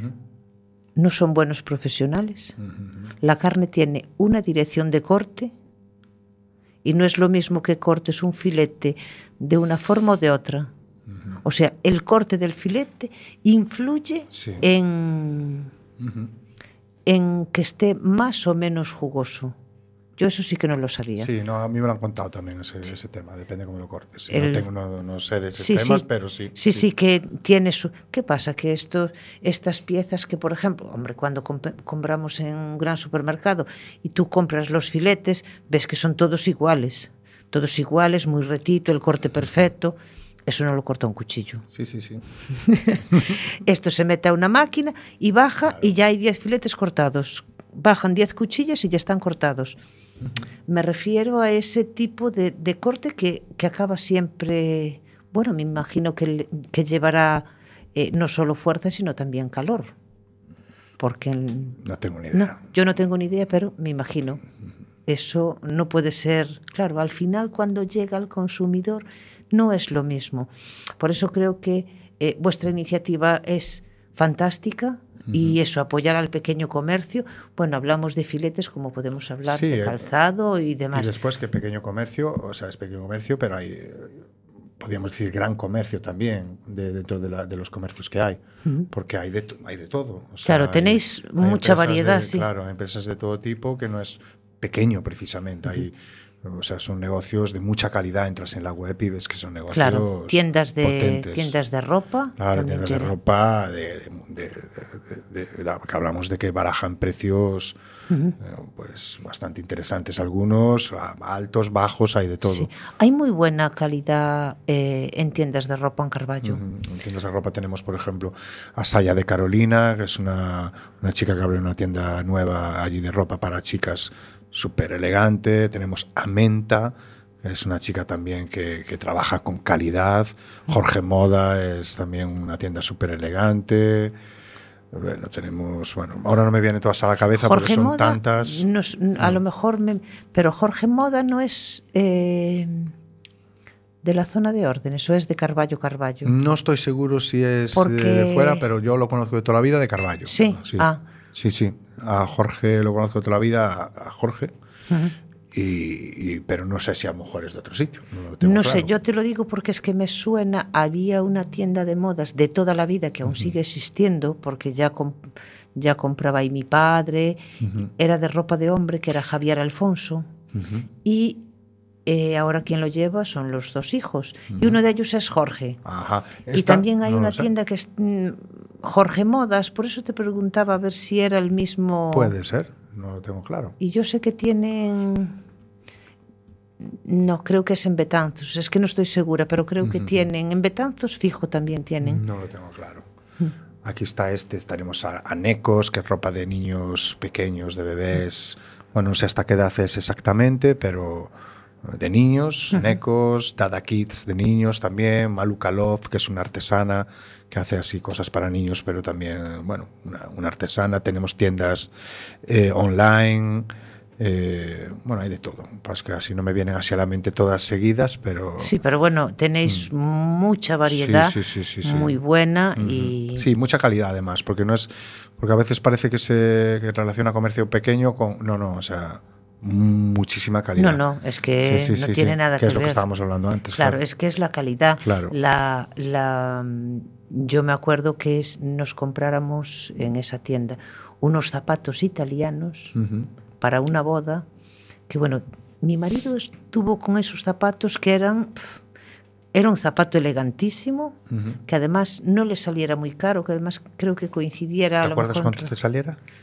no son buenos profesionales. La carne tiene una dirección de corte y no es lo mismo que cortes un filete de una forma o de otra. O sea, el corte del filete influye en que esté más o menos jugoso. Yo eso sí que no lo sabía. Sí, no, a mí me lo han contado también ese tema, depende cómo lo cortes. No sé de esos temas, pero sí. Sí, que tiene su... ¿Qué pasa? Que estas piezas que, por ejemplo, hombre, cuando compramos en un gran supermercado y tú compras los filetes, ves que son todos iguales, muy retito, el corte perfecto. Eso no lo corta un cuchillo. Sí. Esto se mete a una máquina y baja, y ya hay 10 filetes cortados. Bajan 10 cuchillas y ya están cortados. Me refiero a ese tipo de corte que acaba siempre... Bueno, me imagino que llevará no solo fuerza, sino también calor. Porque... No tengo ni idea. No, yo no tengo ni idea, pero me imagino. Eso no puede ser... Claro, al final, cuando llega al consumidor, no es lo mismo. Por eso creo que vuestra iniciativa es fantástica. Y eso, apoyar al pequeño comercio. Bueno, hablamos de filetes, como podemos hablar de calzado y demás. Y después que pequeño comercio, o sea, es pequeño comercio, pero hay, podríamos decir, gran comercio también dentro de los comercios que hay, porque hay de todo. O sea, claro, tenéis mucha variedad, sí. Claro, hay empresas de todo tipo que no es pequeño precisamente, hay... O sea, son negocios de mucha calidad. Entras en la web y ves que son negocios tiendas de ropa. Claro, tiendas de ropa, que hablamos de que barajan precios pues bastante interesantes. Algunos altos, bajos, hay de todo. Sí. Hay muy buena calidad en tiendas de ropa en Carballo. En tiendas de ropa tenemos, por ejemplo, a Saya de Carolina, que es una chica que abre una tienda nueva allí de ropa para chicas, súper elegante. Tenemos a Menta, que es una chica también que trabaja con calidad. Jorge Moda es también una tienda súper elegante. Bueno, tenemos... Bueno, ahora no me vienen todas a la cabeza Jorge porque son Moda, tantas. A lo mejor... pero Jorge Moda no es de la zona de Órdenes, o es de Carballo. No estoy seguro si es de fuera, pero yo lo conozco de toda la vida de Carballo. Sí, sí. Sí. A Jorge lo conozco de toda la vida, a Jorge, pero no sé si a lo mejor es de otro sitio. No sé, yo te lo digo porque es que me suena, había una tienda de modas de toda la vida que aún sigue existiendo, porque ya compraba ahí mi padre, era de ropa de hombre, que era Javier Alfonso, y ahora quien lo lleva son los 2 hijos, y uno de ellos es Jorge. Y también hay una tienda que es Jorge Modas, por eso te preguntaba a ver si era el mismo. Puede ser, no lo tengo claro. Y yo sé que tienen... No, creo que es en Betanzos, es que no estoy segura, pero creo que tienen. En Betanzos fijo también tienen. No lo tengo claro. Aquí estaremos a Necos, que es ropa de niños pequeños, de bebés. Bueno, no sé hasta qué edad es exactamente, pero de niños. Necos, Dada Kids de niños también. Maluka Love, que es una artesana que hace así cosas para niños, pero también, bueno, una artesana. Tenemos tiendas online. Bueno, hay de todo. Pues que así no me vienen hacia la mente todas seguidas, pero... Sí, pero bueno, tenéis mucha variedad, sí. muy buena y... Sí, mucha calidad además, porque no es... Porque a veces parece que se relaciona comercio pequeño con... No, o sea, muchísima calidad. No, es que no tiene nada que ver. Es lo que estábamos hablando antes. Claro, es que es la calidad. Claro. Yo me acuerdo que nos compráramos en esa tienda unos zapatos italianos para una boda, que bueno, mi marido estuvo con esos zapatos que era un zapato elegantísimo, que además no le saliera muy caro, que además creo que coincidiera... ¿Te acuerdas cuánto te saliera?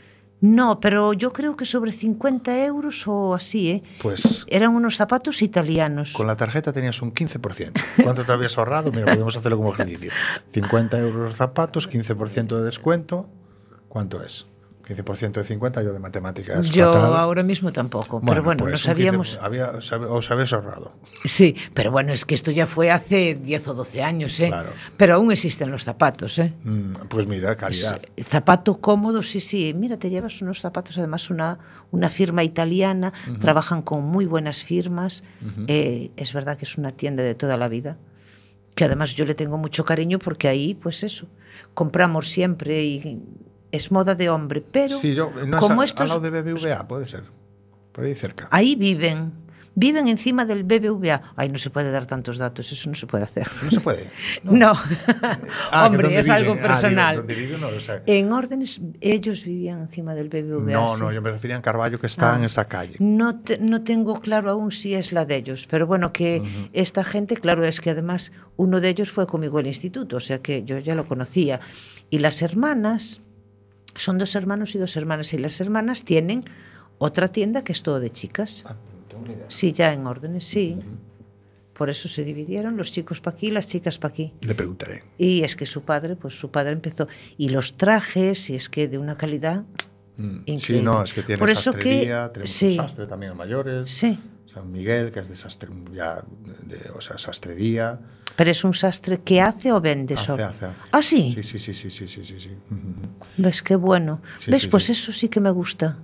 No, pero yo creo que sobre 50 euros o así, ¿eh? Pues Eran unos zapatos italianos. con la tarjeta tenías un 15%. ¿Cuánto te habías ahorrado? Mira, podemos hacerlo como ejercicio. 50 euros los zapatos, 15% de descuento. ¿Cuánto es? 15% de 50, yo de matemáticas Yo fatal. ahora mismo tampoco, pero bueno, pues no un sabíamos. 15, os habéis ahorrado. Sí, pero bueno, es que esto ya fue hace 10 o 12 años, ¿eh? Claro. Pero aún existen los zapatos, ¿eh? Pues mira, calidad. Zapato cómodo, sí. Mira, te llevas unos zapatos, además una firma italiana, trabajan con muy buenas firmas. Es verdad que es una tienda de toda la vida, que además yo le tengo mucho cariño porque ahí, pues eso, compramos siempre y es moda de hombre, pero Sí, no como es estos al lado de BBVA, puede ser. Por ahí cerca. ahí viven encima del BBVA. Ay, no se puede dar tantos datos, eso no se puede hacer. No se puede. No, que hombre, ¿dónde es algo viven? personal. ¿Dónde viven? No lo sé. En Órdenes, ellos vivían encima del BBVA. No, sí. yo me refería a Carballo, que está en esa calle. No tengo claro aún si es la de ellos, pero bueno, que esta gente, claro, es que además uno de ellos fue conmigo al instituto, o sea que yo ya lo conocía. Y las hermanas, son 2 hermanos y 2 hermanas, y las hermanas tienen otra tienda que es todo de chicas. No tengo ni idea. Sí, ya en Órdenes, sí. Por eso se dividieron, los chicos para aquí, las chicas para aquí. Le preguntaré. Y es que su padre empezó. Y los trajes, y es que de una calidad increíble. Sí, no, es que tiene por eso sastrería, tenemos sí, un sastre también a mayores. sí. San Miguel, que es de sastre, o sea, sastrería. Pero es un sastre que hace o vende Hace. ¿Ah, sí? Sí. ¿Ves qué bueno? Sí, ¿Ves? sí, Pues sí. eso sí que me gusta.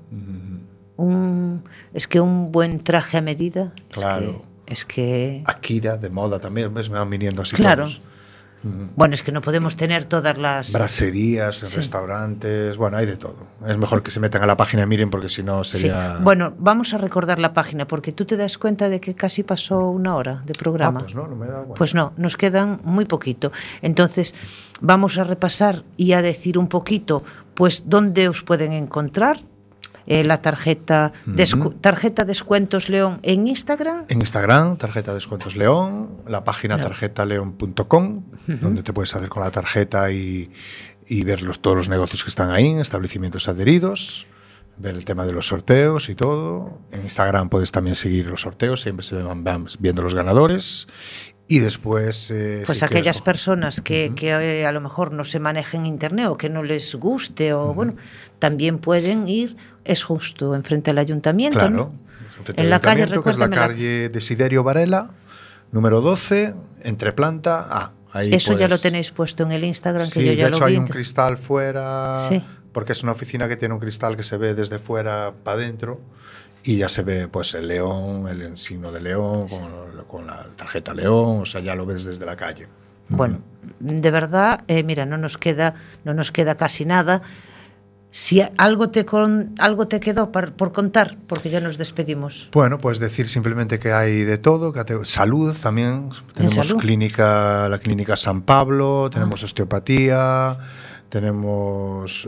Es que un buen traje a medida. Claro. Es que Akira, de moda también, ¿ves? Me van viniendo así claro. todos. Bueno, es que no podemos tener todas las... Braserías, Sí. restaurantes, bueno, hay de todo. Es mejor que se metan a la página y miren, porque si no Sí. sería... Bueno, vamos a recordar la página, porque tú te das cuenta de que casi pasó 1 hora de programa. Pues no me he dado cuenta. Pues no, nos quedan muy poquito. Entonces, vamos a repasar y a decir un poquito, pues, dónde os pueden encontrar. La tarjeta, tarjeta Descuentos León en Instagram. En Instagram, Tarjeta Descuentos León, la página tarjetaleon.com, donde te puedes hacer con la tarjeta y ver todos los negocios que están ahí, establecimientos adheridos, ver el tema de los sorteos y todo. En Instagram puedes también seguir los sorteos, siempre se van viendo los ganadores. Y después... Pues si aquellas quieres, personas que a lo mejor no se manejen internet o que no les guste, o bueno, también pueden ir, es justo enfrente del ayuntamiento, claro, ¿no? enfrente En del la calle, ayuntamiento, que es la recuérdamela. calle Desiderio Varela, número 12, entre planta A. Ahí Eso ya lo puedes- tenéis puesto en el Instagram, que Sí, yo ya de lo hecho vi. hay un cristal fuera, Sí. porque es una oficina que tiene un cristal que se ve desde fuera para adentro y ya se ve pues el león, el signo de león, con la tarjeta león, o sea, ya lo ves desde la calle. Bueno, de verdad, mira, no nos queda casi nada. Si algo te quedó por contar, porque ya nos despedimos. Bueno, pues decir simplemente que hay de todo, salud también, tenemos salud? la clínica San Pablo, tenemos osteopatía, tenemos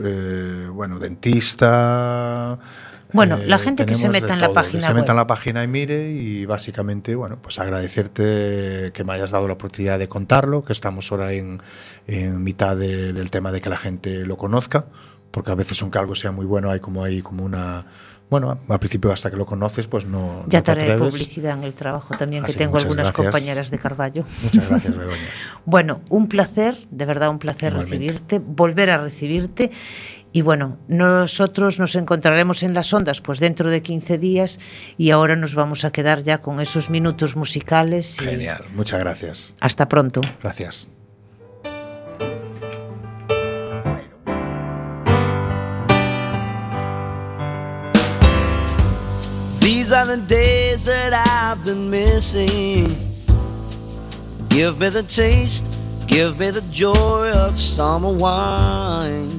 dentista. Bueno, la gente que se tenemos meta de en la todo, página que se meta en web. la página y mire, y básicamente, bueno, pues agradecerte que me hayas dado la oportunidad de contarlo, que estamos ahora en mitad del tema de que la gente lo conozca, porque a veces aunque algo sea muy bueno hay como una... Bueno, al principio hasta que lo conoces, pues no Ya no te te haré atreves. publicidad en el trabajo también, Así que que tengo muchas algunas gracias. compañeras de Carballo. Muchas gracias, Begoña. Bueno, un placer, de verdad un placer Igualmente. recibirte, volver a recibirte. Y bueno, nosotros nos encontraremos en las ondas pues dentro de 15 días y ahora nos vamos a quedar ya con esos minutos musicales. Y Genial, muchas gracias. hasta pronto. Gracias. These are the days that I've been missing. Give me the taste, give me the joy of summer wine.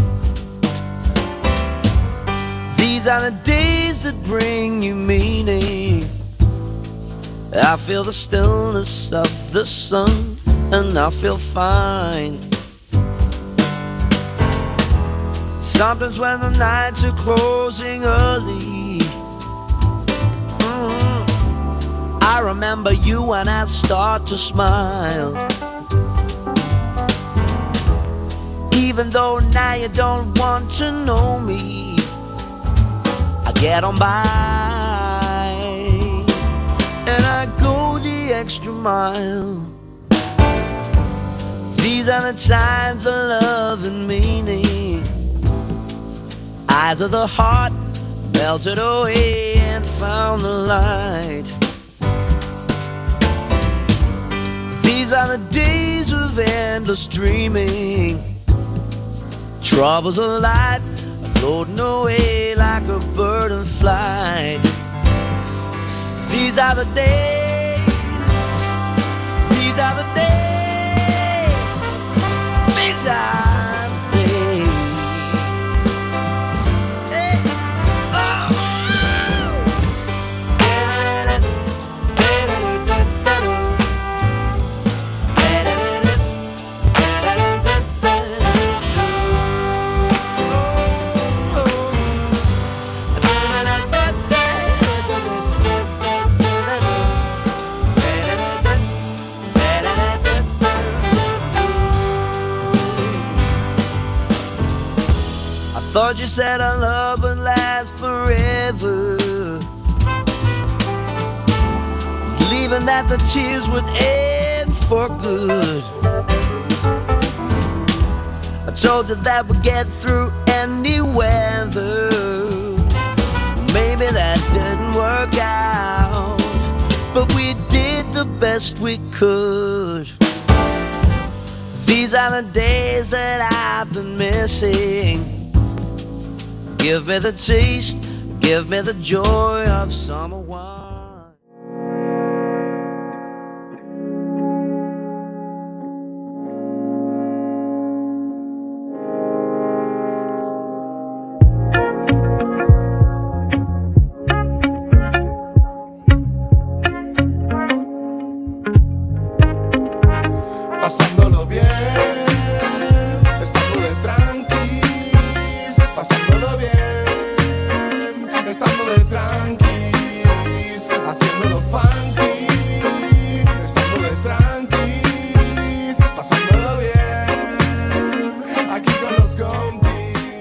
These are the days that bring you meaning. I feel the stillness of the sun and I feel fine. Sometimes when the nights are closing early, I remember you and I start to smile. Even though now you don't want to know me, get on by, and I go the extra mile. These are the times of love and meaning. Eyes of the heart melted away and found the light. These are the days of endless dreaming. Troubles of life are floating away like a bird in flight. These are the days, these are the days, these are the days. Hey. Oh. Thought you said our love would last forever, believing that the tears would end for good. I told you that we'd get through any weather. Maybe that didn't work out, but we did the best we could. These are the days that I've been missing. Give me the taste, give me the joy of summer wine.